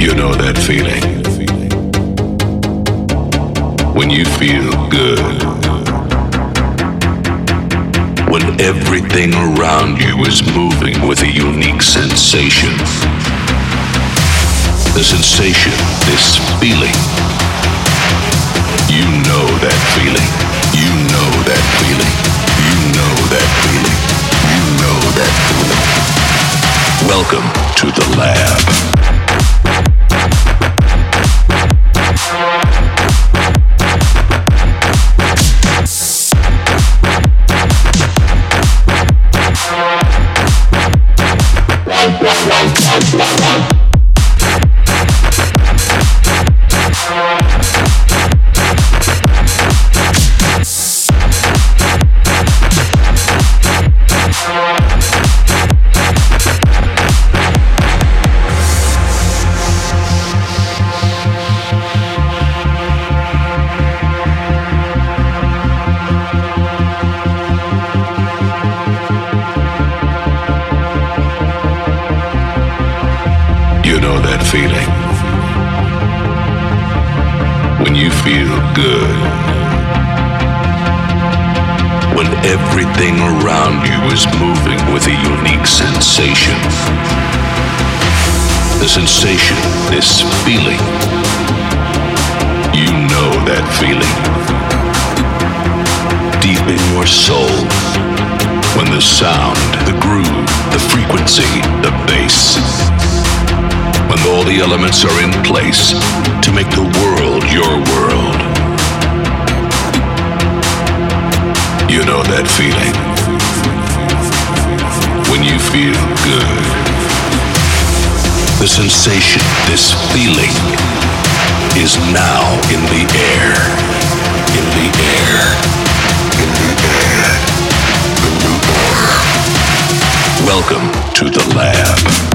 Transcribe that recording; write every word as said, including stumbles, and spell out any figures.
You know that feeling when you feel good, when everything around you is moving with a unique sensation. The sensation, this feeling. You know that feeling. You know that feeling. You know that feeling. You know that feeling. Welcome to the lab. Feeling when you feel good, when everything around you is moving with a unique sensation. The sensation, this feeling. You know that feeling deep in your soul, when the sound, the groove, the frequency, the bass, when all the elements are in place to make the world your world. You know that feeling when you feel good. The sensation, this feeling, is now in the air, in the air, in the air, in the air. Welcome to the lab.